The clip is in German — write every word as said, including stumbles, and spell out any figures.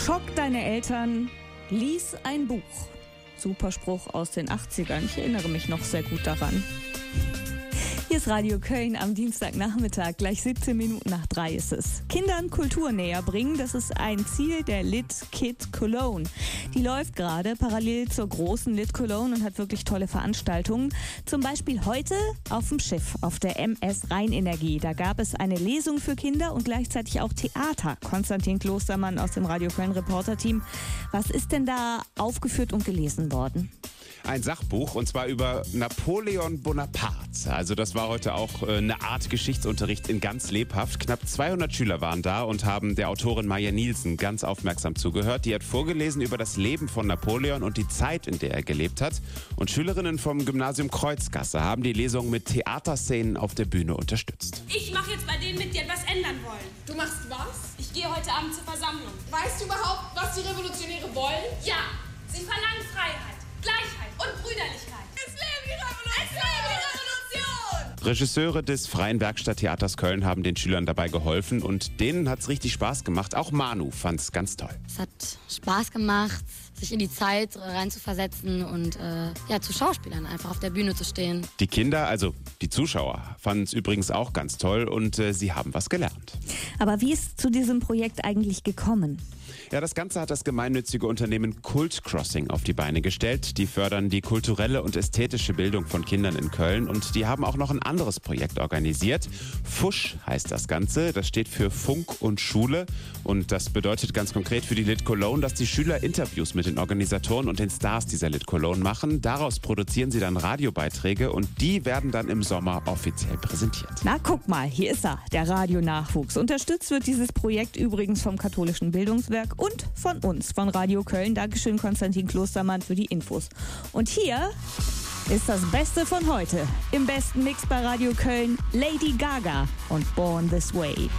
Schock deine Eltern, lies ein Buch. Super Spruch aus den achtzigern. Ich erinnere mich noch sehr gut daran. Hier ist Radio Köln am Dienstagnachmittag, gleich siebzehn Minuten nach drei ist es. Kindern Kultur näher bringen, das ist ein Ziel der Lit Kid Cologne. Die läuft gerade parallel zur großen Lit Cologne und hat wirklich tolle Veranstaltungen. Zum Beispiel heute auf dem Schiff, auf der M S Rheinenergie. Da gab es eine Lesung für Kinder und gleichzeitig auch Theater. Konstantin Klostermann aus dem Radio Köln Reporter-Team. Was ist denn da aufgeführt und gelesen worden? Ein Sachbuch, und zwar über Napoleon Bonaparte. Also das war heute auch äh, eine Art Geschichtsunterricht in ganz lebhaft. Knapp zweihundert Schüler waren da und haben der Autorin Maja Nielsen ganz aufmerksam zugehört. Die hat vorgelesen über das Leben von Napoleon und die Zeit, in der er gelebt hat. Und Schülerinnen vom Gymnasium Kreuzgasse haben die Lesung mit Theaterszenen auf der Bühne unterstützt. Ich mache jetzt bei denen mit, die etwas ändern wollen. Du machst was? Ich gehe heute Abend zur Versammlung. Weißt du überhaupt, was die Revolutionäre wollen? Ja, sie verlangen Freiheit, Gleichheit und Brüderlichkeit. Es lebe die Revolution! Es lebe die Revolution! Regisseure des Freien Werkstatttheaters Köln haben den Schülern dabei geholfen und denen hat's richtig Spaß gemacht. Auch Manu fand's ganz toll. Es hat Spaß gemacht, sich in die Zeit reinzuversetzen und äh, ja, zu Schauspielern einfach auf der Bühne zu stehen. Die Kinder, also die Zuschauer, fanden es übrigens auch ganz toll und äh, sie haben was gelernt. Aber wie ist zu diesem Projekt eigentlich gekommen? Ja, das Ganze hat das gemeinnützige Unternehmen Kult Crossing auf die Beine gestellt. Die fördern die kulturelle und ästhetische Bildung von Kindern in Köln und die haben auch noch ein anderes Projekt organisiert. Fusch heißt das Ganze, das steht für Funk und Schule und das bedeutet ganz konkret für die Lit Cologne, dass die Schüler Interviews mit den Organisatoren und den Stars dieser Lit Cologne machen. Daraus produzieren sie dann Radiobeiträge und die werden dann im Sommer offiziell präsentiert. Na, guck mal, hier ist er, der Radionachwuchs. Unterstützt wird dieses Projekt übrigens vom Katholischen Bildungswerk und von uns, von Radio Köln. Dankeschön, Konstantin Klostermann, für die Infos. Und hier ist das Beste von heute. Im besten Mix bei Radio Köln, Lady Gaga und Born This Way.